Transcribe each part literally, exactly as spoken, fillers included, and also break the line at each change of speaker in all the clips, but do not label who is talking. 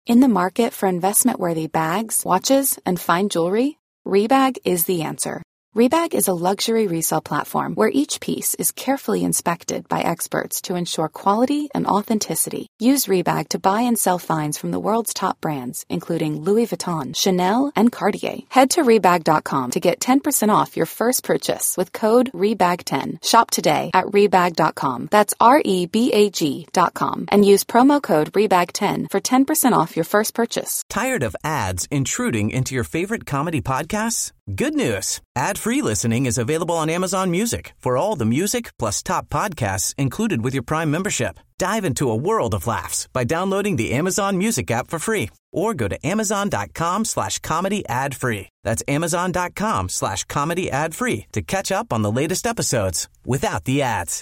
In the market for investment-worthy bags, watches, and fine jewelry, Rebag is the answer. Rebag is a luxury resale platform where each piece is carefully inspected by experts to ensure quality and authenticity. Use Rebag to buy and sell finds from the world's top brands, including Louis Vuitton, Chanel, and Cartier. Head to Rebag dot com to get ten percent off your first purchase with code Rebag ten. Shop today at Rebag dot com. That's R E B A G dot com. And use promo code Rebag ten for ten percent off your first purchase.
Tired of ads intruding into your favorite comedy podcasts? Good news. Ad-free listening is available on Amazon Music for all the music plus top podcasts included with your Prime membership. Dive into a world of laughs by downloading the Amazon Music app for free or go to amazon.com slash comedy ad free. That's amazon.com slash comedy ad free to catch up on the latest episodes without the ads.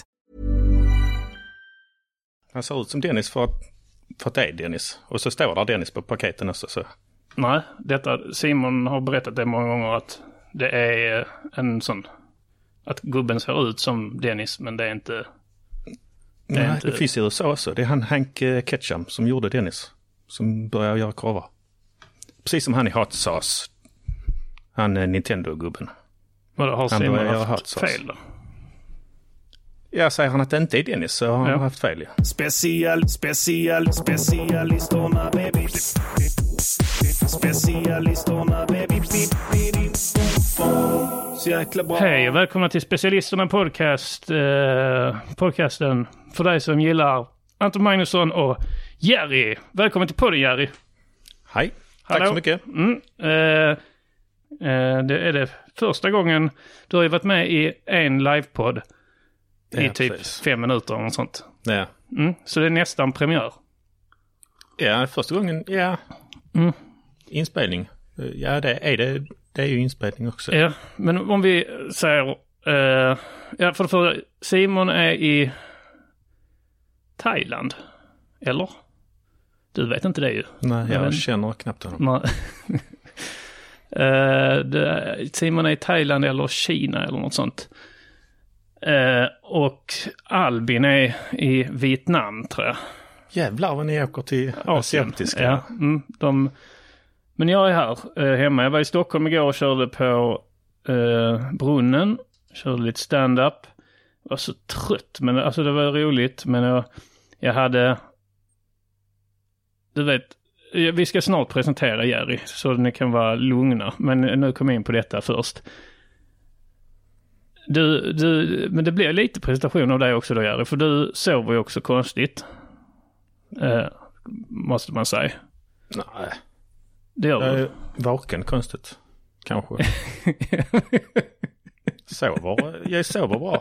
Han ser ut som Dennis för, för att det är Dennis. Och så står där Dennis på paketen också. Så.
Nej, detta, Simon har berättat det många gånger att det är en sån, att gubben ser ut som Dennis, men det är inte... Det, är
Nej,
inte...
det finns i U S A också. Det är han Hank Ketchum som gjorde Dennis. Som började göra korvar. Precis som han i Hot Sauce. Han är Nintendo-gubben.
Vadå, har
han
Simon haft fel då?
Ja, säger han att det inte är Dennis så har han
ja.
haft fel. Ja.
Special, special, specialisterna baby. Specialisterna baby. Så jäkla bra.
Hej och välkomna till Specialisterna podcast. Eh, podcasten för dig som gillar Anton Magnusson och Jerry. Välkommen till podden, Jerry.
Hej,
Hallå.
tack så mycket.
Mm, eh, eh, det är det första gången du har ju varit med i en livepodd i
ja,
typ
precis.
fem minuter eller något sånt.
Ja.
Mm, så det är nästan premiär.
Ja, första gången, ja.
Mm.
Inspelning. Ja, det är det. Det är ju inspelning också.
Ja, men om vi säger... Uh, ja, för det första, Simon är i Thailand. Eller? Du vet inte det ju.
Nej, jag
men,
känner knappt honom.
uh, det, Simon är i Thailand eller Kina eller något sånt. Uh, och Albin är i Vietnam, tror jag.
Jävlar vad ni åker till asiatiska.
Ja, mm, de... Men jag är här eh, hemma. Jag var i Stockholm igår och körde på eh, Brunnen. Körde lite stand-up. Jag var så trött. Men alltså det var roligt. Men jag, jag hade... Du vet, vi ska snart presentera Jerry. Så ni kan vara lugna. Men nu kommer jag in på detta först. Du, du, men det blir lite presentation av dig också då, Jerry. För du sover ju också konstigt. Eh, måste man säga.
Nej.
Det gör
jag är vaken konstigt. Kanske. sover. Jag sover bra.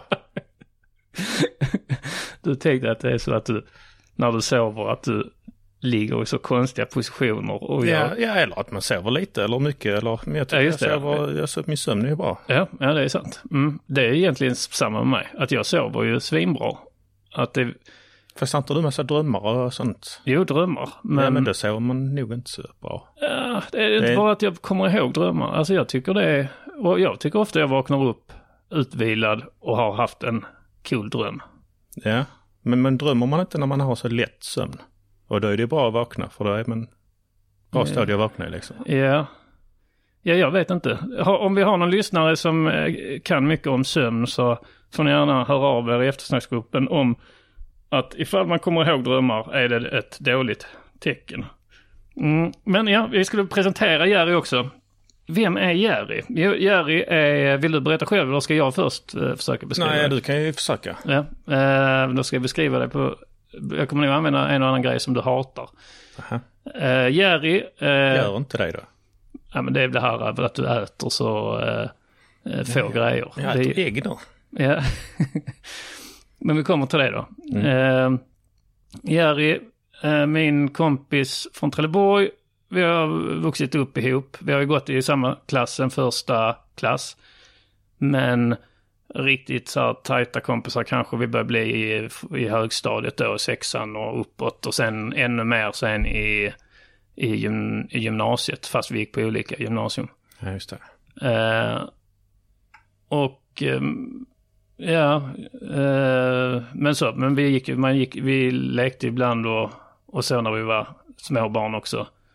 Du tänkte att det är så att du, när du sover, att du ligger i så konstiga positioner. Och
ja,
jag...
ja, eller att man sover lite eller mycket. Eller, men jag tycker ja, jag sover, jag sover, min sömn är bra.
Ja, ja det är sant. Mm. Det är egentligen samma med mig. Att jag sover ju svinbra. Att det...
Fast inte du massa drömmar och sånt?
Jo, drömmar. Men,
ja, men då sover man nog inte så bra.
Ja, det är inte det... bara att jag kommer ihåg drömmar. Alltså jag tycker det är... Och jag tycker ofta jag vaknar upp utvilad och har haft en cool dröm.
Ja, men, men drömmer man inte när man har så lätt sömn? Och då är det bra att vakna, för då är man bra stadie att vakna liksom.
Ja. Ja, jag vet inte. Om vi har någon lyssnare som kan mycket om sömn så får ni gärna höra av er i eftersnacksgruppen om att ifall man kommer ihåg drömmar är det ett dåligt tecken. Mm. Men ja, vi skulle presentera Jerry också. Vem är Jerry? Jerry är, vill du berätta själv eller ska jag först uh, försöka beskriva
Nej,
det?
du kan ju försöka.
Ja, uh, då ska jag beskriva det på... Jag kommer nog använda en och annan grej som du hatar.
Aha.
Uh, Jerry... Uh,
Gör inte det då?
Ja, men det är det här att du äter så uh, få ja, grejer.
Jag äter
det,
ägg då.
Ja. Men vi kommer till det då.
Mm.
Uh, Jerry, uh, min kompis från Trelleborg. Vi har vuxit upp ihop. Vi har ju gått i samma klass, en första klass. Men riktigt så här tajta kompisar kanske vi börjar bli i, i högstadiet då, sexan och uppåt. Och sen ännu mer sen i, i, gym, i gymnasiet, fast vi gick på olika gymnasium.
Ja, just det.
Uh, och um, ja, uh, men så, men vi gick, man gick, vi lekte ibland och, och så när vi var små barn också.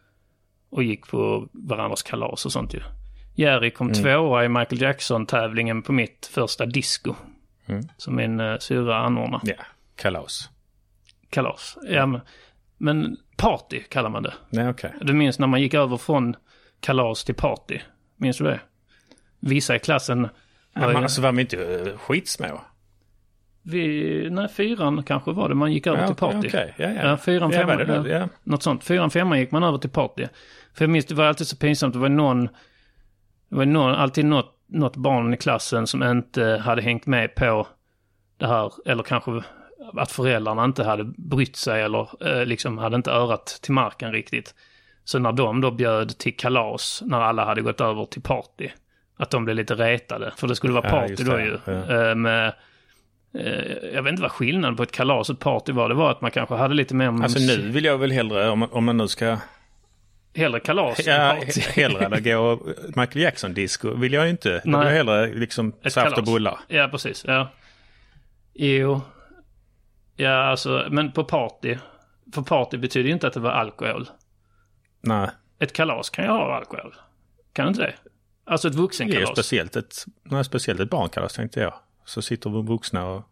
och gick på varandras kalas och sånt ju. Jerry kom mm. tvåa i Michael Jackson-tävlingen på mitt första disco. Mm. Som min uh, syra anordnade.
Ja, kalas.
Kalas, ja men, men party kallar man det.
Nej, okej. Okay.
Du minns när man gick över från kalas till party. Minns du det? Vissa i klassen...
Ja, man, alltså var vi inte uh, skitsmå?
Vi, nej, fyran kanske var det. Man gick över ja, till party.
Okay. Ja, ja.
Ja, fyran, femman, ja, det, ja. Något sånt. Fyran, femman gick man över till party. För jag minns, det var alltid så pinsamt. Det var någon... Det var någon, alltid något, något barn i klassen som inte hade hängt med på det här. Eller kanske att föräldrarna inte hade brytt sig eller eh, liksom hade inte örat till marken riktigt. Så när de då bjöd till kalas, när alla hade gått över till party, att de blev lite retade. För det skulle vara party ja, då ju. Ja. Eh, med, eh, jag vet inte vad skillnaden på ett kalas och ett party var. Det var att man kanske hade lite mer...
Alltså nu vill jag väl hellre, om man, om man nu ska...
Hellre kalas
ja, hellre eller gå Michael Jackson-disco vill jag inte. Då vill jag hellre liksom ett saft kalas. Och bullar.
Ja, precis. Ja. Jo. Ja, alltså, men på party. För party betyder ju inte att det var alkohol.
Nej.
Ett kalas kan ju ha alkohol. Kan inte det? Alltså ett vuxenkalas.
Det är speciellt ett, nej, speciellt ett barnkalas tänkte jag. Så sitter vi vuxna och...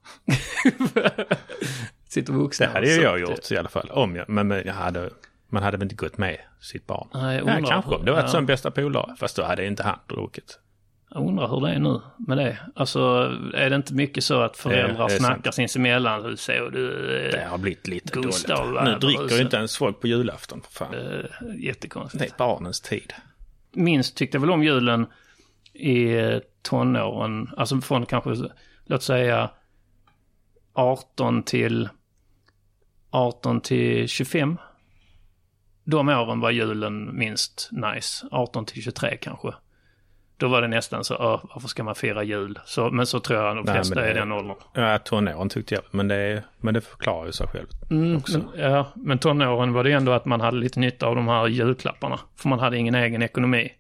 sitter vuxna
det hade ju jag gjort i alla fall. Om jag, men, men jag hade... Man hade väl inte gått med sitt barn.
Nej, jag undrar,
ja, kanske. Det var
ja.
ett sån bästa polare. Fast då hade inte han druckit.
Jag undrar hur det är nu med det. Alltså, är det inte mycket så att föräldrar det, det snackar sinsemellan? Hur ser du?
Det har blivit lite
Gustav,
dåligt. Nu dricker ju inte ens folk på julafton. För fan.
Uh, jättekonstigt.
Det är barnens tid.
Minst tyckte jag väl om julen i tonåren. Alltså från kanske, låt säga arton till arton till tjugofem. De åren var julen minst nice. arton till tjugotre kanske. Då var det nästan så, åh, varför ska man fira jul? Så, men så tror jag de flesta Nej, det, är den åldern.
Ja, tonåren tyckte jag. Men det, men det förklarar ju sig själv
mm,
också.
Men, ja, men tonåren var det ändå att man hade lite nytta av de här julklapparna. För man hade ingen egen ekonomi.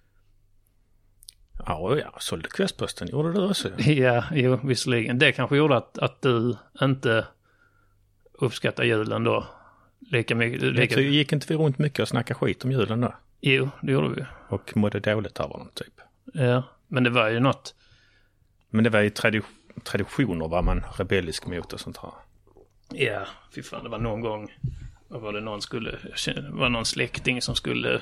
Ja, ja, sålde Kvällsposten. Gjorde du också?
Ja, jo, visserligen. Det kanske gjorde att, att du inte uppskattar julen då. Lika mycket. Lika...
Så gick inte vi runt mycket och snackade skit om julen då?
Jo, det gjorde vi.
Och mådde dåligt av dem typ.
Ja, men det var ju något.
Men det var ju tradi- traditioner var man rebellisk mot och sånt här.
Ja, fy fan, det var någon gång. Vad var det någon skulle, det var någon släkting som skulle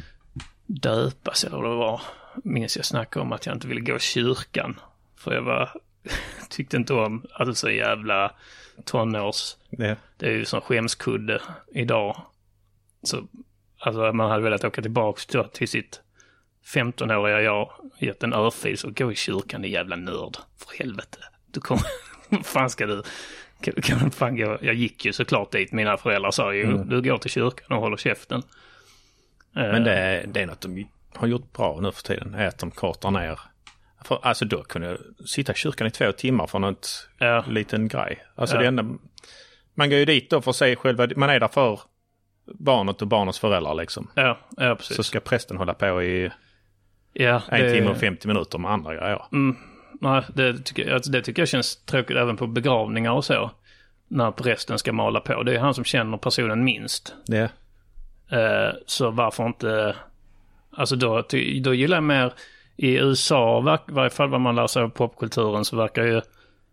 döpas eller vad det var. Minns jag snackade om att jag inte ville gå i kyrkan. För jag var, tyckte inte om, alltså så jävla tonårs.
Det.
Det är ju som skämskudde idag. Så alltså man hade velat åka tillbaka till sitt femtonåriga jag, gett en örfil och gå i kyrkan, det jävla nörd. För helvete. Du kommer, vad fan ska du, kan, kan fan gå? Jag gick ju såklart dit, mina föräldrar sa ju, mm. du går till kyrkan och håller käften.
Men det är, det är något de har gjort bra nu för tiden, är att de kortar ner. För, alltså då kunde jag sitta i kyrkan i två timmar för något ja. liten grej. Alltså ja. det enda, man går ju dit då för att se själva, man är där för barnet och barnets föräldrar liksom.
Ja, ja precis.
Så ska prästen hålla på i
ja,
en
det...
timme och femtio minuter med andra grejer.
Mm. Nej, det tycker, jag, det tycker jag känns tråkigt även på begravningar och så. När prästen ska mala på. Det är han som känner personen minst.
Ja.
Eh, så varför inte... Alltså då, då gillar jag mer... I U S A, i varje fall vad man lär sig av popkulturen, så verkar ju...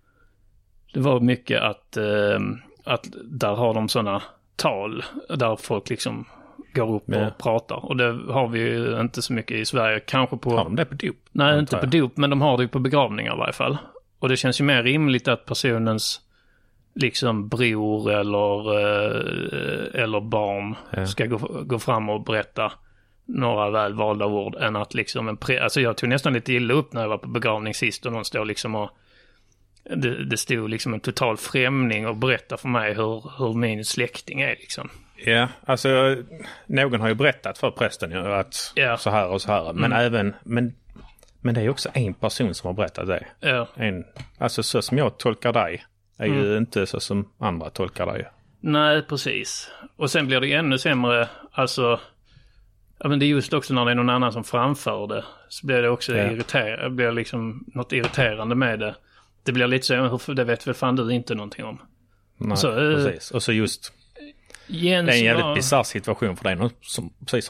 Det var mycket att, eh, att där har de sådana tal där folk liksom går upp ja. och pratar. Och det har vi ju inte så mycket i Sverige. Kanske på...
Har de det på dop?
Nej, inte på dop, men de har det ju på begravningar i varje fall. Och det känns ju mer rimligt att personens liksom bror eller, eh, eller barn ja. ska gå, gå fram och berätta några välvalda ord än att liksom en pre- alltså jag tog nästan lite illa upp när jag var på begravning sist och någon står liksom och det, det stod liksom en total främling och berättar för mig hur, hur min släkting är liksom.
Ja, alltså någon har ju berättat för prästen ju att ja. så här och så här, men mm. även men, men det är också en person som har berättat det.
Ja.
En, alltså så som jag tolkar dig är mm. ju inte så som andra tolkar dig.
Nej, precis. Och sen blir det ännu sämre, alltså ja, men det är just också när det är någon annan som framför det så blir det också ja. irriterande, blir liksom något irriterande med det. Det blir lite så, det vet väl fan du inte någonting om.
Nej,
så,
precis. Och så just
Jens
det är en jävligt
var...
bizarr situation för dig någon som precis har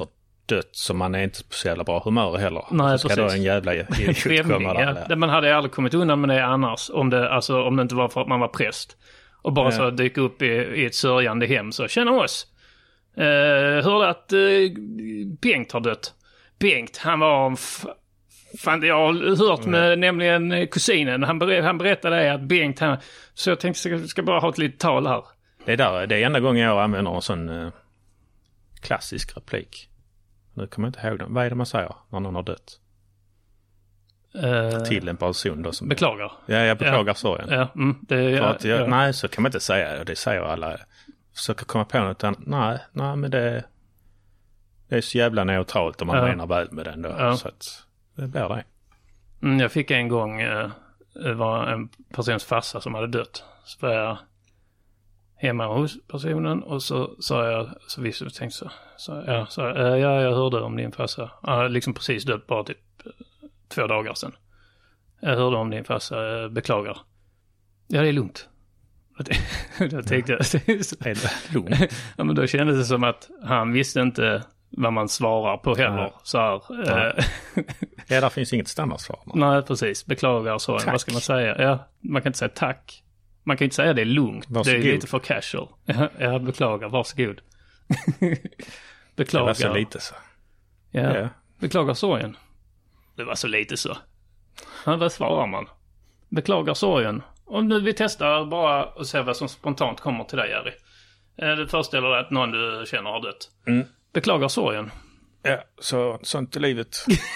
dött så man är inte på så jävla bra humör heller.
Nej,
så ska
precis.
då en jävla idiot komma där.
Ja. Man hade aldrig kommit undan med det annars. Om det, alltså, om det inte var för att man var präst. Och bara ja. så dyka upp i, i ett sörjande hem. Så känner oss. Uh, hörde att uh, Bengt har dött. Bengt, han var... F- fan, jag har hört med mm. nämligen kusinen. Han, ber- han berättade att Bengt... Han, så jag tänkte jag ska bara ha ett litet tal här.
Det är, där, det är enda gången jag använder en sån uh, klassisk replik. Nu kommer jag inte ihåg den. Vad är det man säger när någon har dött? Uh, Till en person då som...
Beklagar.
Ja, jag beklagar
ja.
sorgen.
Ja, mm, det, ja,
att jag,
ja.
Nej, så kan man inte säga. Det säger alla. Försöker komma på något annat. Nej, nej, men det, det är så jävla neutralt om man ja. menar väl med den då.
Ja.
Så att det blir det.
Mm, jag fick en gång, eh, det var en persons farsa som hade dött. Så var jag hemma hos personen och så sa jag, så visst jag tänkte så, så, ja, så ja, jag hörde om din farsa. Han hade liksom precis dött bara typ två dagar sedan. Jag hörde om din farsa, beklagar. Ja, det är lugnt. Jag tänkte jag.
Är det lugnt?
Ja, men då kändes det som att han visste inte vad man svarar på heller. Ja. Så här,
ja. Eh, ja, där finns inget standardsvar.
Nej, precis. Beklagar så. Tack. Vad ska man säga? Ja, man kan inte säga tack. Man kan inte säga det är lugnt.
Varsågod.
Det är lite för casual. Ja, jag beklagar. Varsågod. Beklagar.
Det var så lite så.
Ja, ja. Beklagar sorgen. Det var så lite så. Ja, vad svarar man? Beklagar sorgen. Om nu vi testar bara och ser vad som spontant kommer till dig, Jerry. Det föreställer dig att någon du känner har dött.
Mm.
Beklagar sorgen.
Ja, så, sånt i livet.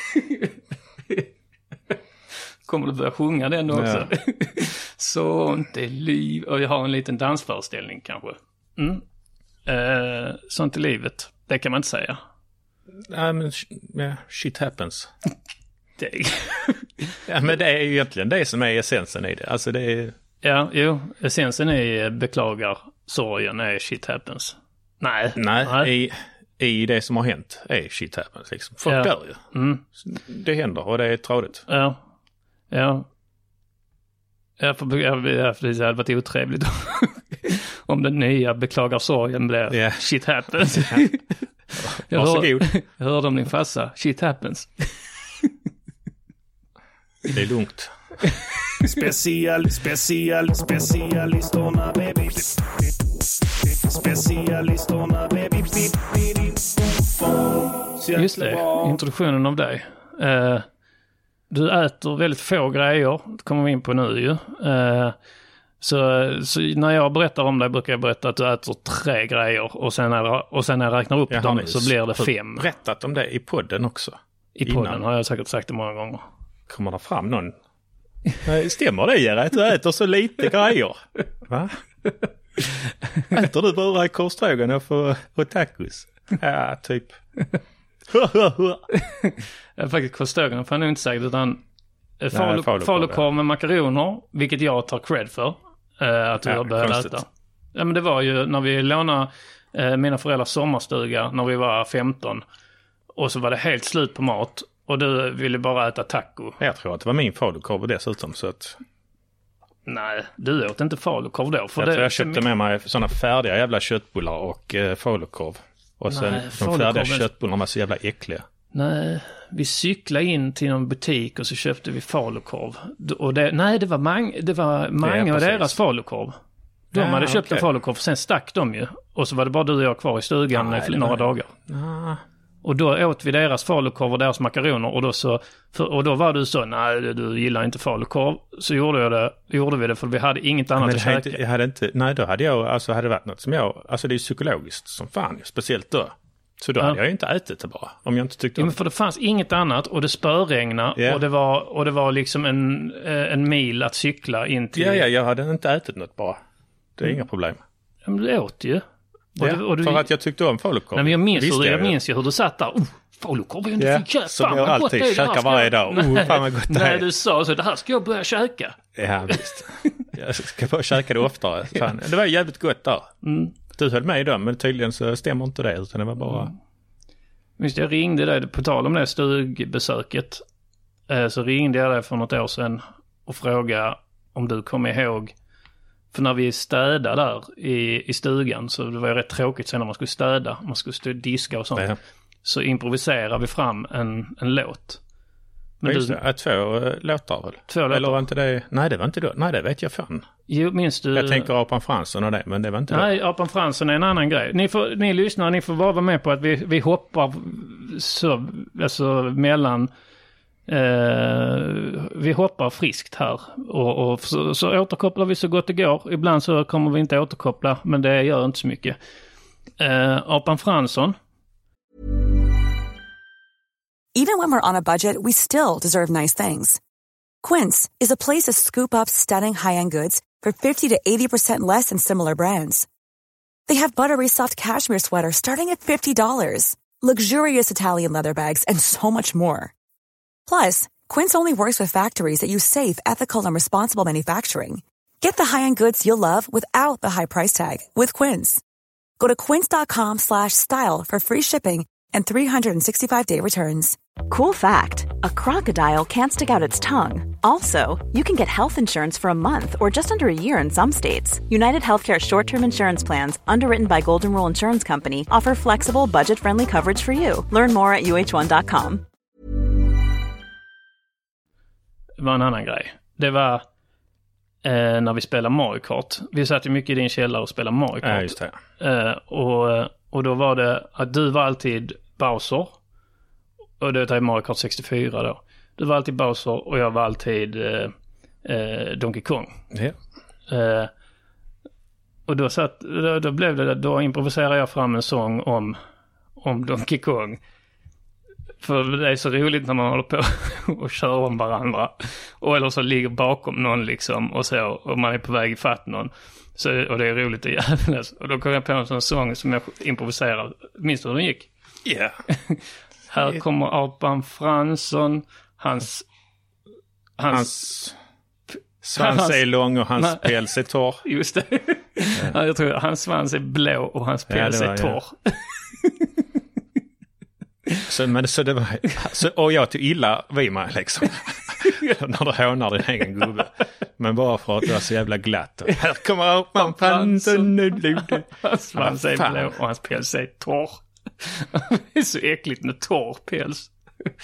Kommer du börja sjunga den också? Ja. Sånt i liv. Och jag har en liten dansföreställning kanske. Mm. Eh, sånt i livet. Det kan man inte säga.
Nej, men yeah, shit happens.
Det är...
ja, men det är ju egentligen det som är essensen i det. Alltså det är...
Ja, jo. Essensen är beklagar sorgen är shit happens. Nej.
Nej, nej. I, i det som har hänt är shit happens liksom. Folk
ja.
dör ju.
Mm.
Det händer och det är trådigt.
Ja. Ja. Ja, för, ja, för det hade varit otrevligt om den nya beklagar sorgen blev yeah. shit happens. jag, hör, jag hörde om din farsa. Shit happens.
Det är lugnt.
Special, special, specialistorna baby. Specialistorna baby.
Just det, introduktionen av dig. Uh, du äter väldigt få grejer, det kommer vi in på nu ju. Uh, så, så när jag berättar om dig brukar jag berätta att du äter tre grejer och sen när, och sen när jag räknar upp jag dem så blir det fem.
Jag har berättat om det i podden också.
I innan. Podden har jag säkert sagt det många gånger.
Kommer det fram någon? Stämmer det, Gerrit? Att du äter så lite grejer? Va? Äter du bara korvstroganoff och, och tacos? Ja, typ.
Jag faktiskt korvstroganoff har jag nog inte sagt utan falu, falukorv med makaroner, vilket jag tar cred för äh, att du ja, har börjat äta. Ja, men det var ju när vi lånade äh, mina föräldrars sommarstuga när vi var femton och så var det helt slut på mat. Och du ville bara äta taco.
Jag tror att det var min falukorv dessutom. Så att...
Nej, du åt inte falukorv då. För
jag
det,
tror jag köpte med mig sådana färdiga jävla köttbullar och eh, falukorv. Och sen nej, de färdiga köttbullarna var så jävla äckliga.
Nej, vi cyklade in till någon butik och så köpte vi falukorv. Och det, nej, det var Mang, det var Mange ja, och deras falukorv. De ja, hade köpt okay. en falukorv, sen stack de ju. Och så var det bara du och jag kvar i stugan nej, i några dagar.
Nej.
Och då åt vi deras falukorv och deras makaroner och då så för, och då var du så nej du gillar inte falukorv så gjorde jag det gjorde vi det för vi hade inget annat
men
att käka.
Jag hade inte nej då hade jag alltså hade det varit något som jag alltså det är psykologiskt som fan speciellt då. Så då ja. hade jag inte ätit det bara om jag inte tyckte
ja, men för det fanns inget annat och det spöregnade yeah. och det var och det var liksom en en mil att cykla in till.
Ja ja jag hade inte ätit något bara. Det är mm. inga problem.
Ja, men du åt ju.
Och ja, du, och du, för att jag tyckte om falukorv.
Nej, men jag minns, hur, jag, jag minns ju hur du satt där. Oh, falukorv är inte
ja,
fick köpa.
Som jag alltid käkar varje dag.
Nej,
oh, fan vad gott det
nej du sa så, det här ska jag börja käka.
Ja, visst. Jag ska bara käka det oftare. Fan. Det var jävligt gott där. Mm. Du höll med idag, men tydligen så stämmer inte det. Utan det var bara... Mm.
Visst, jag ringde dig, på tal om det stugbesöket. Så ringde jag dig för något år sedan och frågade om du kom ihåg. För när vi städade där i, i stugan så det var ju rätt tråkigt sen när man skulle städa. Man skulle stå diska och sånt. Ja. så improviserar vi fram en, en låt.
Men just du, det, två äh, låtar väl?
Två låtar.
Eller var inte det? Nej, det var inte då. Nej, det vet jag fan.
Jo, minns du?
Jag tänker Apan Fransson och det, men det var inte
Nej,
då.
Apan Fransson är en annan grej. Ni, får, ni lyssnar, ni får bara vara med på att vi, vi hoppar så, alltså mellan... Eh, vi hoppar friskt här. Och, och så, så återkopplar vi så gott det går. Ibland så kommer vi inte återkoppla, men det gör inte så mycket. Eh, Apan Fransson.
Even when we're on a budget, we still deserve nice things. Quince is a place to scoop up stunning high-end goods for fifty to eighty percent less than similar brands. They have buttery soft cashmere sweaters starting at fifty dollars, luxurious Italian leather bags, and so much more. Plus, Quince only works with factories that use safe, ethical, and responsible manufacturing. Get the high-end goods you'll love without the high price tag with Quince. Go to quince.com slash style for free shipping and three sixty-five day returns.
Cool fact, a crocodile can't stick out its tongue. Also, you can get health insurance for a month or just under a year in some states. United Healthcare short-term insurance plans, underwritten by Golden Rule Insurance Company, offer flexible, budget-friendly coverage for you. Learn more at u h one dot com.
Det var en annan grej. Det var eh, när vi spelade Mario Kart. Vi satt ju mycket i din källare och spelade Mario Kart.
Ja, just det.
Eh, och, och då var det att du var alltid Bowser. Och det är Mario Kart sextiofyra då. Du var alltid Bowser och jag var alltid eh, eh, Donkey Kong.
Ja.
Eh, och då, satt, då, då blev det, då improviserade jag fram en sång om, om Donkey Kong. För det är så roligt när man håller på och kör om varandra. Och eller så ligger bakom någon liksom och så. Och man är på väg ifatt någon. Så, och det är roligt och jävligt. Och då kom jag på en sån sång som jag improviserade. Minns du hur den gick?
Ja. Yeah.
Här kommer Apan Fransson. Hans... Hans...
hans svans är lång och hans nej, päls är torr.
Just det. Ja. Jag tror hans svans är blå och hans päls ja, är torr. Ja.
Så, men, så det var, så, och jag tog illa vid mig liksom. När du hånar din egen gubbe. Men bara för att det var så jävla glatt. Här kommer Apan Fransson nu blodet.
Hans svans är blå och hans päls är torr. Det är så äckligt med torr päls.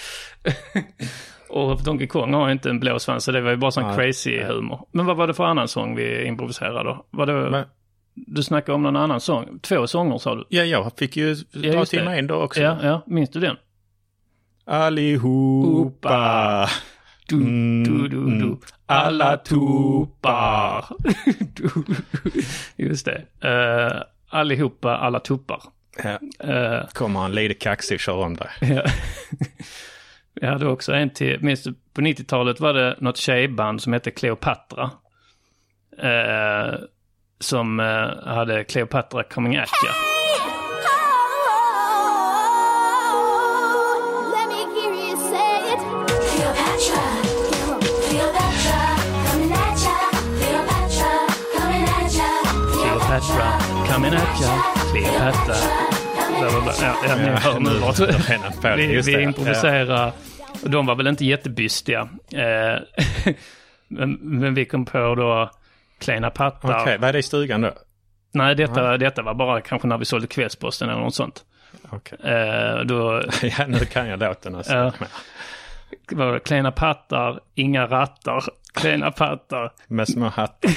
Och Donkey Kong har inte en blå svans, så det var ju bara sån ja, crazy ja. humor. Men vad var det för annan sång vi improviserade då? Var det... Men, du snackade om någon annan sång. Två sånger sa du.
Ja, jag fick ju
ja,
dra till mig en dag också.
Ja, ja, minns du den?
Allihopa.
Du, du, du, du. Alla tuppar. Just det. Uh, allihopa, alla tuppar.
Ja. Uh, Kommer han lite kaxig och kör om dig.
Ja. Jag hade också en till, minst på nittiotalet var det något tjejband som hette Cleopatra. Uh, som uh, hade Cleopatra Coming At Ya. Cleopatra Coming At Ya, Cleopatra. Ja, ja, ni hör nu vad vi, vi improviserar. De var väl inte jättebystiga. Eh, men, men vi kom på då Kleina pattar.
Okej, okay, vad är det i stugan då?
Nej, detta, mm. detta var bara kanske när vi sålde Kvällsposten eller något sånt.
Okej.
Okay. Eh, då...
ja, nu kan jag låten alltså.
Eh, var Kleina pattar, inga rattar. Kleina pattar.
Med små hattar.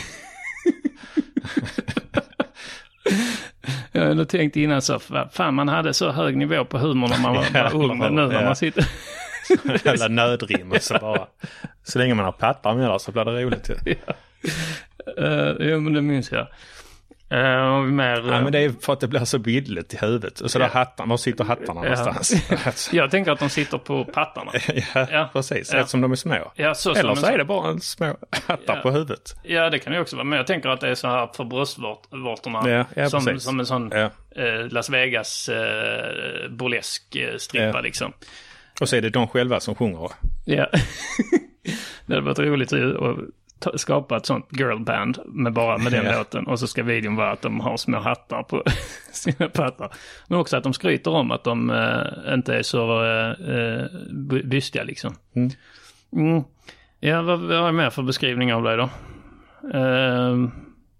Jag hade tänkt innan så, fan man hade så hög nivå på humor när man var, var ung, men nu när man sitter...
Jävla nödrim och så bara... Så länge man har pattar med där så blir det roligt.
Ja, uh, jo, men det minns jag. Uh, och mer, uh...
ja, men det är för att det blir så bildligt i huvudet. Och så där ja. hattarna, var sitter hattarna ja. någonstans?
Jag tänker att de sitter på pattarna.
ja, ja, precis. Ja. Eftersom de är små.
Ja, så
eller så
är
är det bara en små hattar
ja.
på huvudet.
Ja, det kan ju också vara. Men jag tänker att det är så här för bröstvårtorna.
Ja, ja,
som, som en sån
ja.
eh, Las Vegas eh, burlesk eh, strippa ja. liksom.
Och så är det de själva som sjunger.
Ja. Det hade varit roligt att skapa ett sånt girlband med bara med den ja. låten. Och så ska videon vara att de har små hattar på sina pattar. Men också att de skryter om att de äh, inte är så äh, bystiga liksom. Mm. Mm. Ja, vad, vad är mer för beskrivning av dig då? Uh,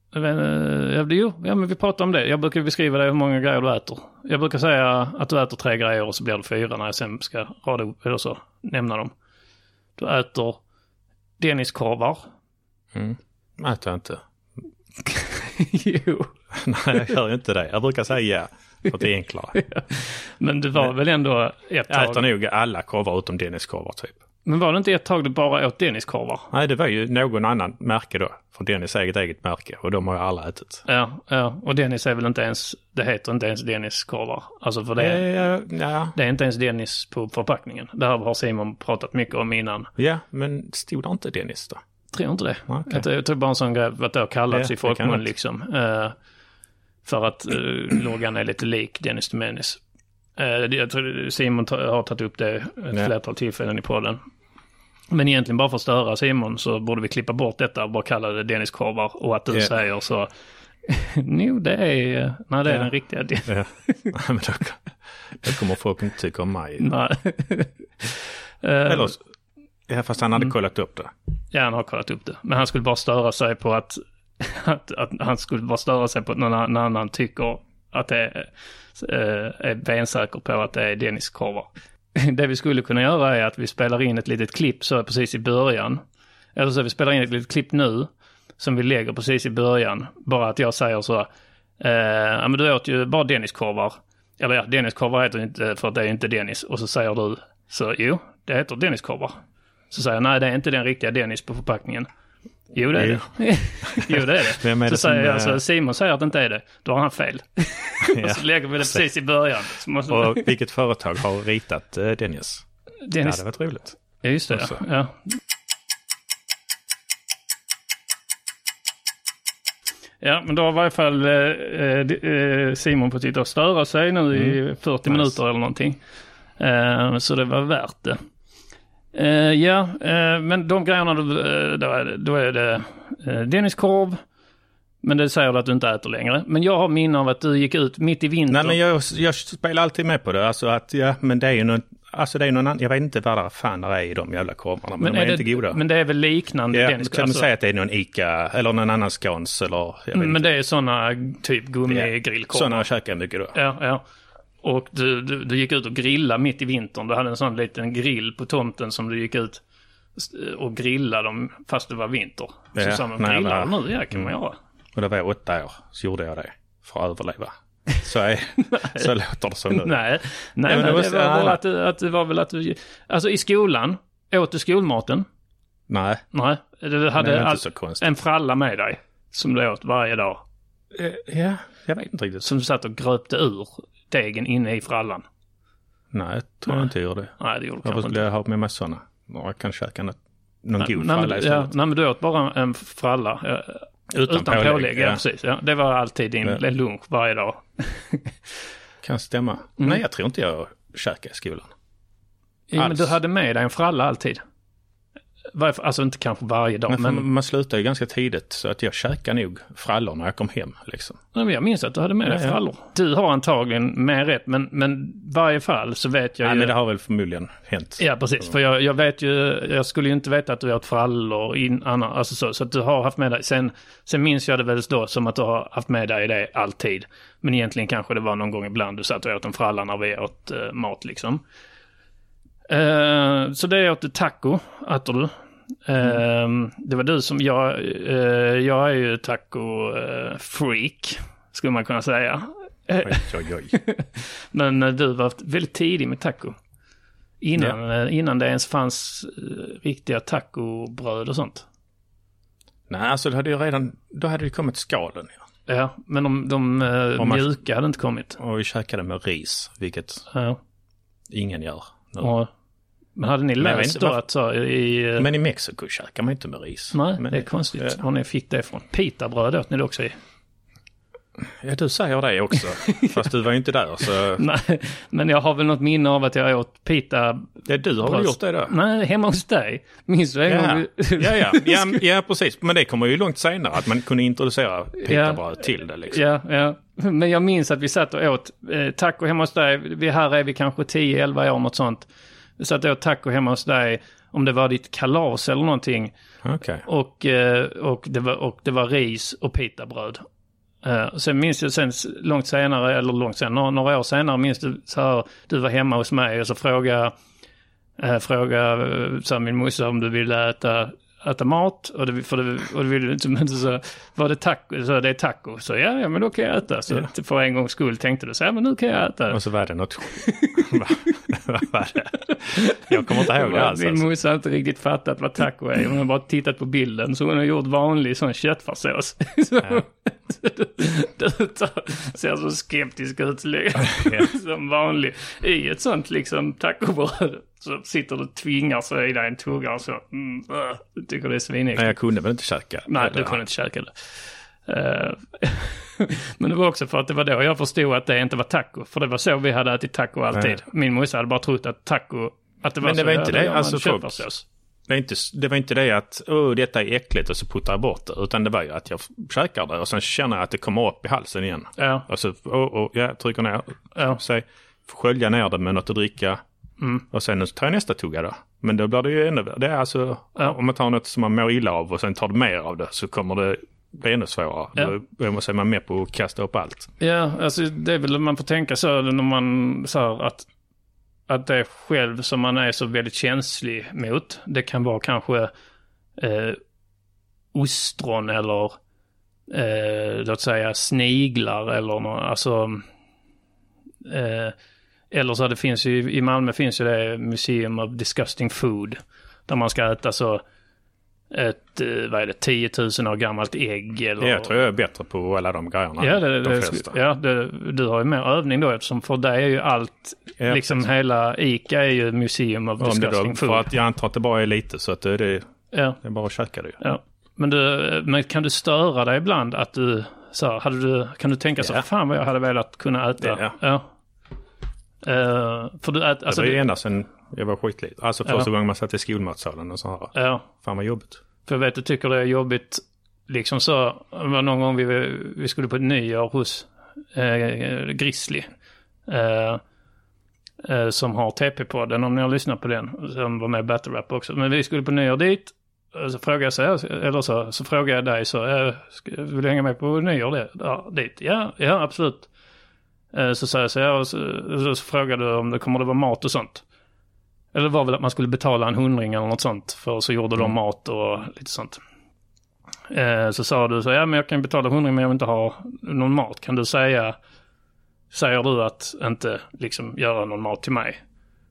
Ja, det, jo, ja, men vi pratar om det. Jag brukar beskriva dig hur många grejer du äter. Jag brukar säga att du äter tre grejer och så blir det fyra när jag sen ska rada upp eller så, nämna dem. Du äter Denniskorvar.
Mm. Äter jag inte.
Jo.
Nej, jag gör inte det. Jag brukar säga ja, för att det är enklare.
Ja. Men det var men, väl ändå ett tag...
Jag äter nog alla korvar utom Denniskorvar typ.
Men var det inte ett tag du bara åt Denniskorvar?
Nej, det var ju någon annan märke då. Från Dennis eget eget märke. Och de har ju alla ätit.
Ja, ja. Och Dennis är väl inte ens... Det heter inte ens Denniskorvar. Alltså för det...
Ja, ja.
Det är inte ens Dennis på förpackningen. Det här har Simon pratat mycket om innan.
Ja, men stod det inte Dennis då?
Tror inte det.
Okay.
Jag, jag tror bara en sån grej att det har kallats
ja,
i folkmun liksom. Uh, för att uh, loggan är lite lik Dennis Domenis. Uh, jag tror Simon ta, har tagit upp det ett ja. flertal tillfällen i podden. Men egentligen bara för att störa Simon så borde vi klippa bort detta och bara kalla det Denniskorvar. Och att du yeah. säger så... Nu det är... Nej, det är yeah. den riktiga Dennis.
Yeah. Nej, men då, då kommer folk inte tycka om mig.
Nej.
Eller, ja, fast han hade mm. kollat upp det.
Ja, han har kollat upp det. Men han skulle bara störa sig på att... att, att han skulle bara störa sig på att någon, någon annan tycker att det är, är bensäker på att det är Denniskorvar. Det vi skulle kunna göra är att vi spelar in ett litet klipp så precis i början. Eller så vi spelar in ett litet klipp nu som vi lägger precis i början. Bara att jag säger så, eh, ja men du åt ju bara Denniskorvar. Eller ja, Denniskorvar heter inte för att det är inte Dennis. Och så säger du, så jo, det heter Denniskorvar. Så säger jag, nej det är inte den riktiga Dennis på förpackningen. Jo det är det. Jo det är det. är så säger jag, alltså, Simon säger att det inte är det. Då har han fel. Ja. Och så lägger vi det precis i början. Måste...
Och vilket företag har ritat uh, Dennis? Dennis? Ja, det var trevligt.
Ja, just det. Ja. Ja. Ja, men då har i varje fall eh, eh, Simon fått sitta och störa sig nu mm. i fyrtio nice. Minuter eller någonting. Eh, så det var värt det. Uh, ja, uh, men de grejerna då, då, är det, då är det uh, Denniskorv. Men det säger du att du inte äter längre. Men jag har minne av att du gick ut mitt i vintern.
Nej, men jag, jag spelar alltid med på det. Alltså att, ja, men det är ju någon, alltså det är någon annan, jag vet inte vad det fan det är i de jävla korvarna. Men, men de är, är det, inte goda.
Men det är väl liknande
ja,
Denniskorv.
Kan man säga att det är någon Ica eller någon annan Skans eller... Jag vet
men
inte.
Det är sådana typ gummigrillkorvar.
Sådana käkar jag mycket då.
Ja, ja. Och du, du, du gick ut och grillade mitt i vintern. Du hade en sån liten grill på tomten som du gick ut och grillade dem fast det var vinter. Ja, så sa man, grillar var... nu, ja kan man göra.
Och det var åtta år så gjorde jag det för att överleva. Så, är, så låter det som nu.
Nej, nej, ja, men det, nej, det var bara att, att det var väl att du... Alltså i skolan, åt du skolmaten?
Nej.
Nej, du hade
all,
en fralla med dig som du åt varje dag.
Ja, jag vet inte riktigt.
Som du satt och gröpte ur degen inne i frallan.
Nej, jag tror nej. inte jag gjorde det.
Nej, det gjorde
jag
kanske inte.
Jag har med mig sådana. Jag kan käka något, någon
nej,
god
nej,
fralla
men,
istället.
Ja, nej, men du åt bara en fralla. Ja,
utan
utan
pålägg.
pålägg ja, ja. Precis. Ja, det var alltid din ja. lunch varje dag.
Kan stämma. Mm. Nej, jag tror inte jag käkade i skolan.
Ja, men du hade med dig en fralla alltid. Varför, alltså inte kanske varje dag.
Men,
men...
man slutar ju ganska tidigt så att jag käkar nog frallor när jag kom hem. Liksom.
Nej, men jag minns att du hade med dig ja, frallor. Ja. Du har antagligen med rätt, men, men varje fall så vet jag
Nej,
ju...
men det har väl förmodligen hänt.
Ja, precis. För jag, jag vet ju, jag skulle ju inte veta att du åt frallor in, annan, alltså så, så att du har haft med dig. Sen, sen minns jag det väl då som att du har haft med dig det alltid. Men egentligen kanske det var någon gång ibland du satt och åt en fralla när vi åt uh, mat liksom. Uh, så det åt du taco, äter du. Mm. Uh, det var du som, jag, uh, jag är ju taco-freak, uh, skulle man kunna säga.
Oj, oj, oj.
Men uh, du var väldigt tidig med taco. Innan, ja. uh, innan det ens fanns uh, riktiga tacobröd och sånt.
Nej, alltså det hade ju redan, då hade det kommit skalen. Ja,
ja men de, de uh, man, mjuka hade inte kommit.
Och vi käkade med ris, vilket
ja.
ingen gör nu.
Och, men hade ni läst då att så i...
Men i Mexiko käkar man inte med ris.
Nej,
men,
det är konstigt. Ja. Har ni fick det från pitabröd åt ni det också i?
Ja, du säger det också. Fast du var ju inte där, så...
Nej, men jag har väl något minne av att jag åt pita...
Ja, du har väl gjort det då?
Nej, hemma hos dig. Minns du en
ja.
gång?
ja, ja. ja, ja, precis. Men det kommer ju långt senare att man kunde introducera pitabröd ja. till det liksom.
Ja, ja. Men jag minns att vi satt och åt eh, taco hemma hos dig. Vi här är vi kanske tio elva år, något sånt. Vi satt då taco hemma hos dig, om det var ditt kalas eller någonting.
Okay.
Och, och, det var, och det var ris och pitabröd. Uh, sen minns jag sen långt senare, eller långt senare, några, några år senare minns du så här, du var hemma hos mig och så frågade, uh, frågade så här, min morsa om du ville äta, äta mat och det, för det, och det ville inte, men så var det taco, så det är taco, så ja, ja men då kan jag äta, så ja. För en gångs skull tänkte du så ja men nu kan jag äta.
Och så var det något vad var det? Jag kommer inte ihåg det alls.
Min morsa har inte riktigt fattat vad taco är. Hon har bara tittat på bilden. Så hon har gjort vanlig sån köttfärssås. Ja. Du ser så skeptisk ut. Ja. Som vanlig. I ett sånt liksom tacobröd. Så sitter du och tvingar så i dig en tugga och så. Mm, uh, tycker det är svinäckligt.
Nej, jag kunde väl inte käka.
Nej, du kunde inte käka det. Uh, men det var också för att det var då jag förstod att det inte var taco. För det var så vi hade ätit taco alltid. Nej. Min morsa hade bara trott att taco... Att det var
men det
så
var inte det, alltså folk, det, var inte, det var inte det att oh, detta är äckligt och så puttar jag bort det. Utan det var ju att jag käkar det och sen känner jag att det kommer upp i halsen igen.
Ja.
Och så oh, oh, jag trycker ner, ja. Säg, skölja ner det med något att dricka. Mm. Och sen tar jag nästa tugga då. Men då blir det ju ännu, det är alltså, ja. Om man tar något som man mår illa av och sen tar det mer av det så kommer det bli ännu svårare. Ja. Då måste man med på att kasta upp allt.
Ja, alltså det är väl man får tänka så när man så att att det själv som man är så väldigt känslig mot. Det kan vara kanske eh, ostron eller eh, låt säga sniglar eller något, alltså eh, eller så det finns ju i Malmö finns ju det Museum of Disgusting Food där man ska äta så ett, vad är det, tio tusen år gammalt ägg eller...
Jag tror jag är bättre på alla de grejerna.
Ja, det, de det, ja det, du har ju mer övning då eftersom för dig är ju allt, ja, liksom precis. Hela ICA är ju Museum of Disgusting Food.
För att jag antar att det bara är lite så att det, det, ja. Det är bara att käka det.
Ja. Men, du, men kan du störa dig ibland att du, så här, hade du, kan du tänka så, ja. Fan vad jag hade velat kunna äta?
Ja.
Ja. Uh, för du ät, alltså,
det var ju ända sen jag var skitlite. Alltså första ja. gången man satt i skolmatsalen och så här. Ja. Fan vad jobbigt.
För jag vet, du tycker det är jobbigt liksom så, var någon gång vi, vi skulle på ett nyår hos eh, Grizzly eh, eh, som har T P-podden, om ni har lyssnat på den, som var med i Battle Rap också. Men vi skulle på nyår dit, så frågade jag så, eller så, så frågade jag dig så, eh, vill du hänga med på nyår det, ja, dit? Ja, ja absolut. Eh, så sa jag så, ja, och så, så, så frågade du om det kommer det vara mat och sånt. Eller det var väl att man skulle betala en hundring eller något sånt. För så gjorde de mm. mat och lite sånt. Eh, så sa du så, ja men jag kan betala hundring men jag vill inte ha någon mat. Kan du säga, säger du att inte liksom göra någon mat till mig?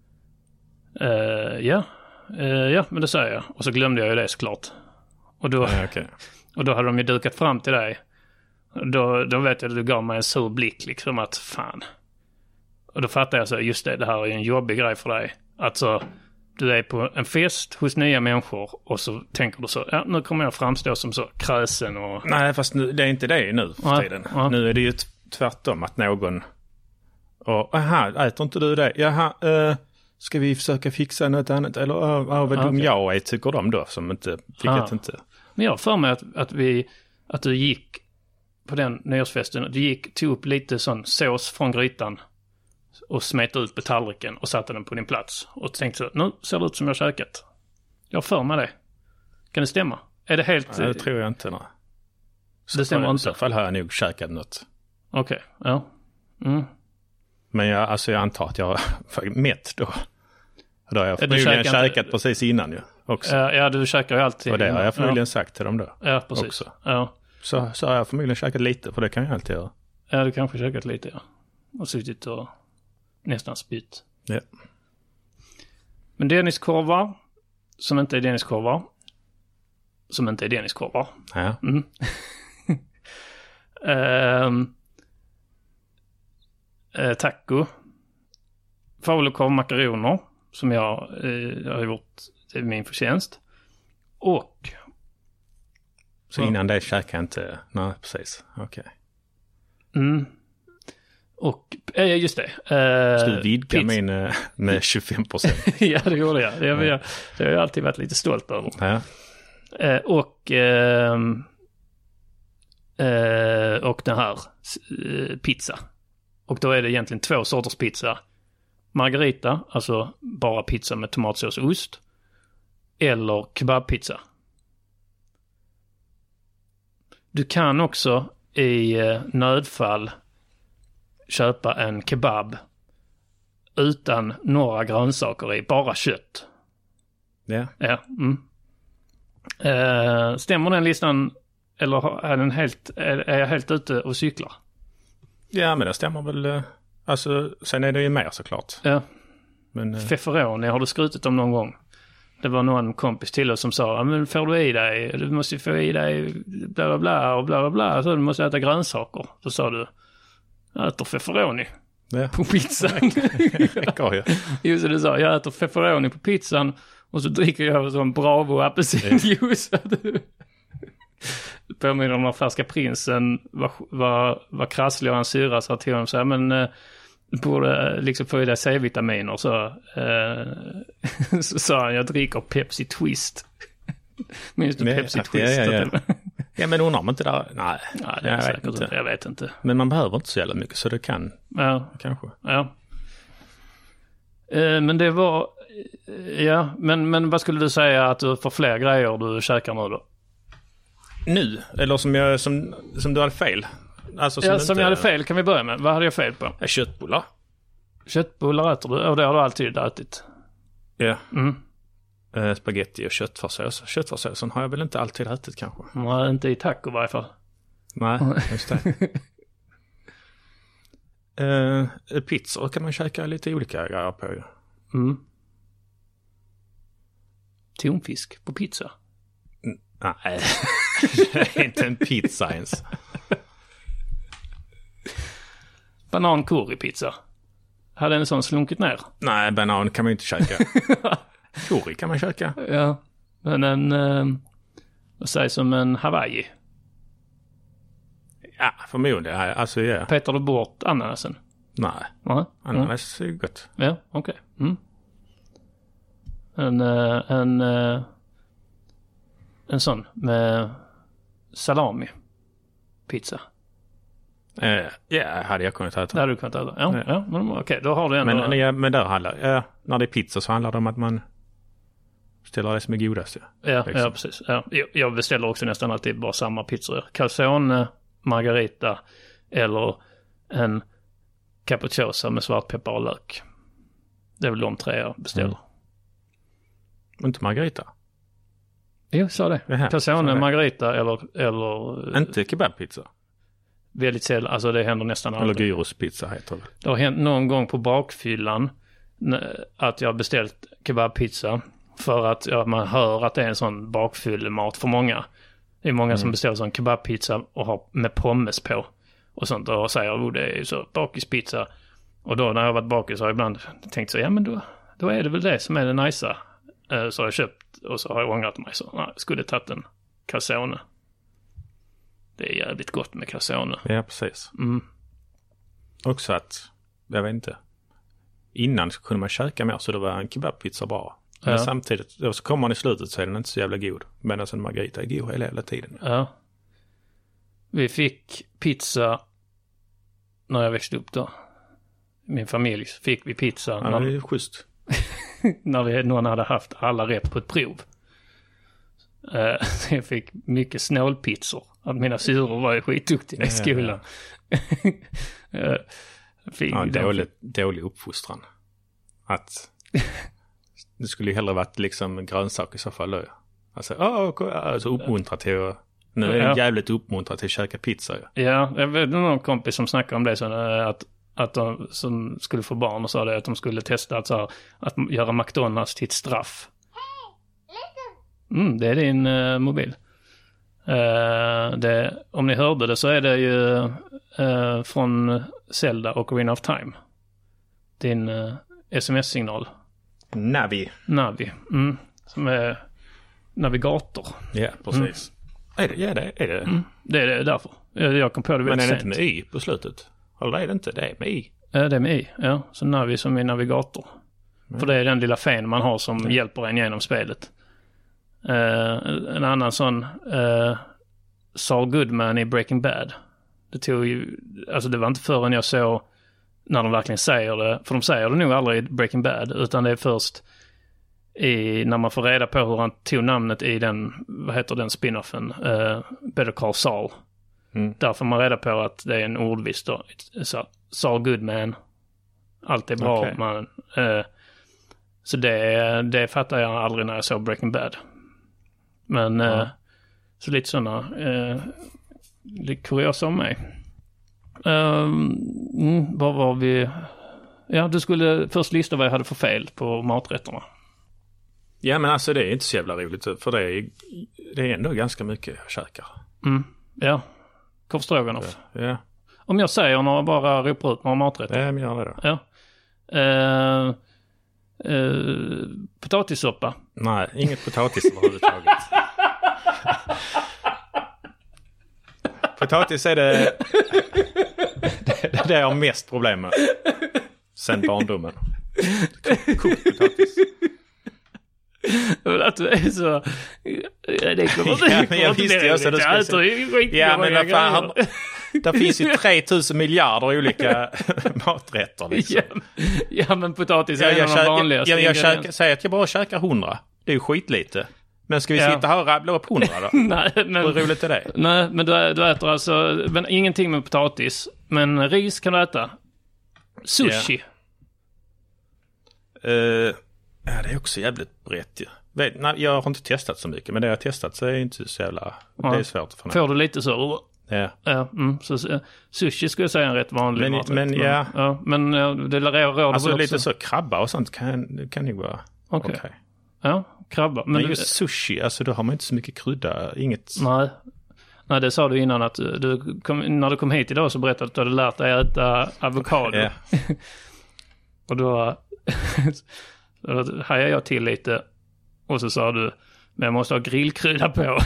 Eh, ja, eh, ja men det säger jag. Och så glömde jag ju det såklart. Och då,
ja, okay.
och då hade de ju dukat fram till dig. Då, då vet jag att du gav mig en sur blick liksom att fan. Och då fattade jag så, just det, det här är ju en jobbig grej för dig. Alltså, du är på en fest hos nya människor och så tänker du så, ja, nu kommer jag framstå som så kräsen och...
Nej, fast nu, det är inte det nu för ja, tiden. Ja. Nu är det ju tvärtom att någon... Och, aha, äter inte du det? Jaha, uh, ska vi försöka fixa något annat? Eller uh, uh, vad dum okay. jag är, tycker de då, som inte... Vilket inte...
Men jag har för mig att, att, vi, att du gick på den nyårsfesten, du gick, tog upp lite sån sås från grytan och smet ut på tallriken och satte den på din plats. Och tänkte så, nu ser det ut som jag har käkat. Jag har för mig det. Kan det stämma? Är det helt...
Nej, det tror jag inte. Nej.
Det stämmer inte.
I så fall har jag nog käkat något.
Okej, okay. Ja. Mm.
Men jag, alltså jag antar att jag var mätt då. Då har jag förmodligen käkat, käkat precis innan ju också.
Ja, ja, du käkar ju alltid.
Och det har jag förmodligen ja. sagt till dem då.
Ja, precis. Också. Ja.
Så, så har jag förmodligen käkat lite, för det kan jag alltid göra.
Ja, du kanske käkat lite, ja. Och suttit och nästan spytt.
Ja.
Men Denniskorvar, som inte är Denniskorvar, som inte är Denniskorvar.
Ja.
Mm. um, uh, taco. Falukorv makaroner, som jag uh, har gjort till min förtjänst. Och...
Så innan det käkade jag inte... Nej, precis. Okej.
Okay. Mm. Och, äh, just det.
Uh, Så du vidgar min med tjugofem procent.
Ja, det gjorde jag. Det har jag, det har jag alltid varit lite stolt över.
Ja.
Uh, och uh, uh, och den här uh, pizza. Och då är det egentligen två sorters pizza. margarita, alltså bara pizza med tomatsås och ost. Eller kebabpizza. Du kan också i nödfall köpa en kebab utan några grönsaker i, bara kött.
Ja.
Ja. Mm. Uh, stämmer den listan, eller är, den helt, är, är jag helt ute och cyklar?
Ja, men det stämmer väl. Alltså, sen är det ju mer såklart.
Ja.
Men, uh...
Feferoni har du skrutit om någon gång. Det var någon kompis till oss som sa, men får du i dig, du måste få i dig bla bla bla och bla bla bla, så du måste äta grönsaker. Så sa du, jag äter feferoni
ja.
på pizzan.
ja.
Just det, du sa, jag äter feferoni på pizzan och så dricker jag sån Bravo apelsinjuice. Påminner om när Färska prinsen var, var, var krasslig och hans syra sa till honom så här, men eh, borde liksom få i dig C-vitaminer så, eh, så sa han, jag dricker Pepsi Twist. Minns du
Nej,
Pepsi
ja,
Twist?
Ja, ja, ja. ja men undrar om inte där, nej.
nej det är
jag,
säkert
vet inte.
jag vet inte.
Men man behöver inte så jävla mycket så det kan,
ja.
kanske.
Ja. Eh, men det var, ja, men, men vad skulle du säga att du får fler grejer du käkar nu då?
Nu? Eller som, jag, som, som du hade fel? Alltså, som
ja,
inte...
som jag hade fel kan vi börja med. Vad hade jag fel på?
Ja, köttbullar.
Köttbullar äter du, och det har du alltid ätit.
Ja.
Mm.
Eh, spaghetti och köttfärssås. Köttfärssåsen har jag väl inte alltid ätit kanske.
Nej, inte i taco i varje fall.
Nej, just det. eh, pizzor kan man käka lite olika grejer på.
Mm. Tonfisk på pizza?
Mm, nej, det är inte en pizza ens.
Banan currypizza. Hade en sån slunkit ner?
Nej, banan kan man ju inte käka. Curry kan man käka.
Ja, men en, eh, vad säger som en Hawaii?
Ja, förmodligen. Alltså, ja.
Petar du bort ananasen?
Nej,
Nej.
ananas är gott.
Ja, okej. Okay. Mm. En, uh, en, uh, en sån med salami pizza.
Uh, ja, hade jag kunnat äta.
Det hade du kunnat äta. Ja, ja. ja men okej, okay, då har du ändå...
Men, ja, men där handlar, ja, när det är pizza så handlar det om att man ställer det som är godast. Ja,
ja, ja precis. Ja. Jag beställer också nästan alltid bara samma pizzor. Calzone, margarita eller en capricciosa med svartpeppar och lök. Det är väl de tre jag beställer. Mm.
Inte margarita?
Jo, sa det. Calzone, margarita eller, eller...
Inte kebabpizza?
Väldigt sällan, alltså det händer nästan aldrig.
Eller gyrospizza heter det.
Det har hänt någon gång på bakfyllan att jag har beställt kebabpizza för att ja, man hör att det är en sån bakfyllemat för många. Det är många mm. som beställer sån kebabpizza och har med pommes på och sånt och säger att det är så bakispizza. Och då när jag har varit bakis så har jag ibland tänkt så, ja men då, då är det väl det som är det nicea. Så har jag köpt och så har jag ångrat mig så, nej, skulle tagit en calzone. Det är jävligt gott med calzone.
Ja, precis.
Mm.
Också att, jag vet inte, innan så kunde man käka mer så det var en kebabpizza bara. Men ja. Samtidigt, så kommer man i slutet så är den inte så jävla god. Medan en margarita är god hela, hela tiden.
Ja. Vi fick pizza när jag växte upp då. Min familj fick vi pizza.
Ja,
när,
det är schysst.
när vi, någon hade haft alla rätt på ett prov. Uh, jag fick mycket snålpizzor. Att mina syror var ju skitduktiga i skolan. uh, fick
ja, dålig, dålig uppfostran. Att det skulle ju hellre varit liksom grönsak i så fall. Då. Alltså, oh, alltså uppmuntra till att, nu är det ja. jävligt uppmuntra till att käka pizza. Ja,
ja jag vet någon kompis som snackade om det så att, att de som skulle få barn och sa det att de skulle testa att, så här, att göra McDonalds till ett straff. Mm, det är din uh, mobil. Uh, det, om ni hörde det så är det ju uh, från Zelda och Ocarina of Time. Din uh, sms-signal.
Navi.
Navi. Mm, som är navigator.
Ja, precis. Mm. Är det? Ja, det är det. Mm,
det är det därför. Jag, jag kom på det väldigt sent.
Men är det inte med i på slutet? Eller är det inte? Det är med i.
Ja, det är med i. Ja, så Navi som är navigator. Mm. För det är den lilla fen man har som mm. hjälper en genom spelet. Uh, en annan sån uh, Saul Goodman i Breaking Bad. Det tog ju, alltså det var inte förrän jag såg när de verkligen säger det. För de säger det nog aldrig i Breaking Bad, utan det är först i, när man får reda på hur han tog namnet i den, vad heter den spin-offen, uh, Better Call Saul. Mm. Där får man reda på att det är en ordvits då. Så, Saul Goodman. Allt är bra. Okay. Man, uh, så det, det fattar jag aldrig när jag såg Breaking Bad. Men uh, mm. så lite sådana uh, lite kuriosa om mig. Um, mm, vad var vi? Ja, du skulle först lista vad jag hade för fel på maträtterna.
Ja, men alltså det är inte så jävla roligt, för det är, det är ändå ganska mycket jag käkar.
Mm. Ja, korvstroganoff.
Ja. Ja.
Om jag säger några, bara ropar ut några maträtter.
Ja, men gör det då.
Ja. Uh, uh, potatissoppa.
Nej, inget potatis överhuvudtaget. Potatis är det det, det jag har mest problem med sen barndomen. Kokt potatis.
Att du är så... Det kommer inte...
Ja, men jag visste ju också det skulle säga. Ja, men vad fan... Där finns ju tre tusen miljarder olika maträtter liksom.
Ja, ja, men potatis är
ja,
en av de vanligaste.
Jag, jag, jag säger att jag bara käkar hundra. Det är ju skitlite. Men ska vi
ja.
sitta här och rabbla upp hundra då?
Nej, men...
Hur roligt är det?
Nej, men du, du äter alltså... Men ingenting med potatis. Men ris kan du äta. Sushi.
Ja, uh, ja det är också jävligt brett ju. Ja. Nej, jag har inte testat så mycket. Men det jag har testat så är det inte så jävla... Ja. Det är svårt att få.
Får du lite så...
Ja.
Ja, mm, så, sushi skulle jag säga är en rätt vanlig
men,
mat.
Men ja.
ja. Men det råder
alltså
också.
Lite så krabba och sånt kan, kan ju vara okej. Okay.
Okay. Ja, krabba.
Men, men just du, sushi, alltså då har man inte så mycket krydda, inget...
Nej, nej det sa du innan att du kom, när du kom hit idag så berättade att du hade lärt dig att äta avokado. Ja. Och då, då hajade jag till lite och så sa du, men jag måste ha grillkrydda på.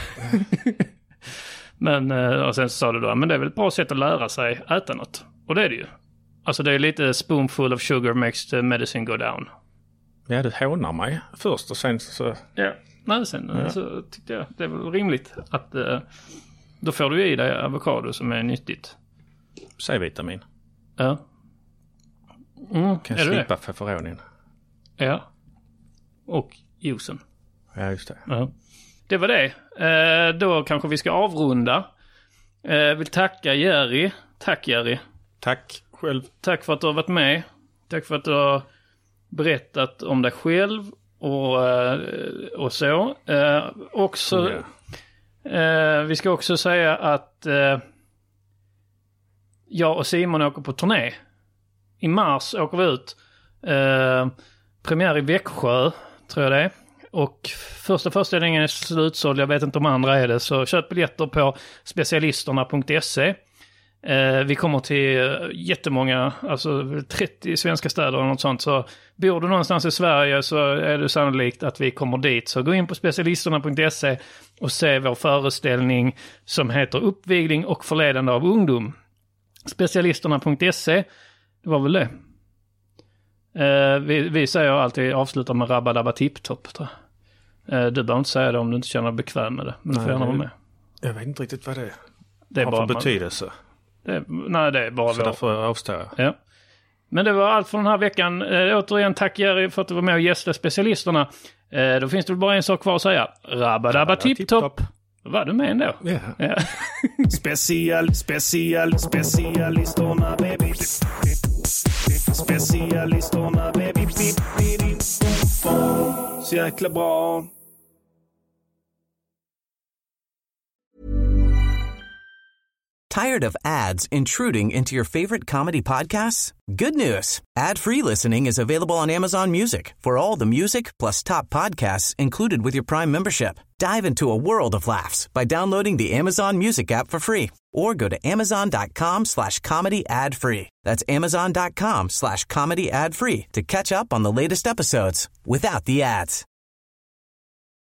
Men, och sen så sa du då, men det är väl ett bra sätt att lära sig äta något. Och det är det ju. Alltså det är lite spoonful of sugar makes the medicine go down.
Ja, det hånar mig först och sen så...
Ja, nej, sen ja. Så tyckte jag det var rimligt att uh, då får du i dig avokado som är nyttigt.
C-vitamin.
Ja. Mm,
kan
är
slippa feferonin.
Ja. Och juicen.
Ja, just det.
Ja. Det var det. Eh, då kanske vi ska avrunda. Eh, vill tacka Jerry. Tack Jerry.
Tack själv.
Tack för att du har varit med. Tack för att du har berättat om dig själv och, och så. Eh, också, oh, yeah. eh, vi ska också säga att eh, jag och Simon åker på turné. I mars åker vi ut. Eh, premiär i Växjö, tror jag det är. Och första föreställningen är slutsåld, jag vet inte om andra är det. Så köp biljetter på specialisterna punkt se. Eh, vi kommer till jättemånga, alltså trettio svenska städer och något sånt. Så bor du någonstans i Sverige så är det sannolikt att vi kommer dit. Så gå in på specialisterna punkt se och se vår föreställning som heter Uppvigling och förledande av ungdom. specialisterna punkt se, det var väl det. Eh, vi, vi säger alltid avsluta med rabba dabba tipptopp. Eh, du behöver inte säga det om du inte känner dig bekväm med det. Men nej, du får gärna vara med.
Jag vet inte riktigt vad det är.
Det är
har
bara
för betydelse.
Det, nej, det är bara
så därför avstår jag.
Ja. Men det var allt för den här veckan. Eh, återigen tack Jerry för att du var med och gästa specialisterna. Eh, då finns det väl bara en sak kvar att säga. Rabba dabba tipptopp. Var du med ändå?
Yeah.
Ja.
Special, special, specialisterna baby. Specialisterna baby. Så jäkla bra.
Tired of ads intruding into your favorite comedy podcasts? Good news. Ad-free listening is available on Amazon Music for all the music plus top podcasts included with your Prime membership. Dive into a world of laughs by downloading the Amazon Music app for free or go to amazon.com slash comedy ad free. That's amazon.com slash comedy ad free to catch up on the latest episodes without the ads.